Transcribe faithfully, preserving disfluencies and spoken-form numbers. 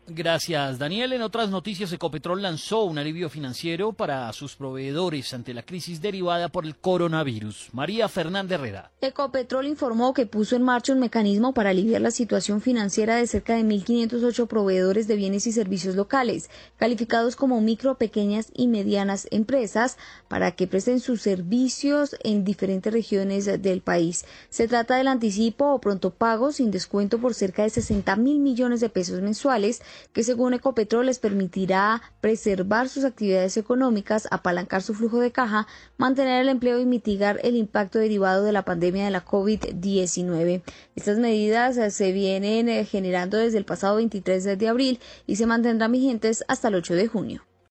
Gracias, Daniel. En otras noticias, Ecopetrol lanzó un alivio financiero para sus proveedores ante la crisis derivada por el coronavirus. María Fernanda Herrera. Ecopetrol informó que puso en marcha un mecanismo para aliviar la situación financiera de cerca de mil quinientos ocho proveedores de bienes y servicios locales, calificados como micro, pequeñas y medianas empresas, para que presten sus servicios en diferentes regiones del país. Se trata del anticipo o pronto pago sin descuento por cerca de sesenta mil millones de pesos mensuales, que según Ecopetrol les permitirá preservar sus actividades económicas, apalancar su flujo de caja, mantener el empleo y mitigar el impacto derivado de la pandemia de la COVID diecinueve. Estas medidas se vienen generando desde el pasado veintitrés de abril y se mantendrán vigentes hasta el ocho de junio.